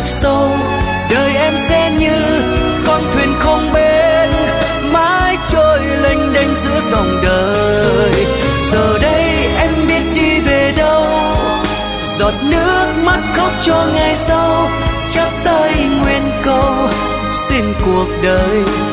vực sâu. Đời em sẽ như con thuyền không bến, mãi trôi lênh đênh giữa dòng đời. Giờ đây em biết đi về đâu, giọt nước mắt khóc cho ngày sau, chắp tay nguyện cầu xin cuộc đời